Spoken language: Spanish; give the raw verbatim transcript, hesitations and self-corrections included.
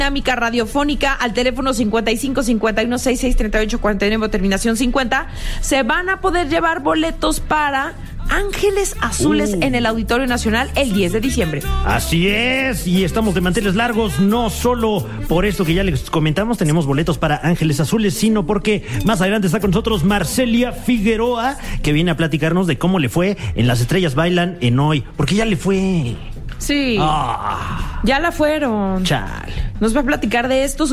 dinámica radiofónica al teléfono cincuenta y cinco cincuenta y uno sesenta y seis treinta y ocho cuarenta y nueve, terminación cincuenta, se van a poder llevar boletos para Ángeles Azules uh. en el Auditorio Nacional el diez de diciembre. Así es, y estamos de manteles largos, no solo por esto que ya les comentamos, tenemos boletos para Ángeles Azules, sino porque más adelante está con nosotros Marcelia Figueroa, que viene a platicarnos de cómo le fue en Las Estrellas Bailan en Hoy, porque ya le fue. Sí, ah. ya la fueron. Chale. Nos va a platicar de esto.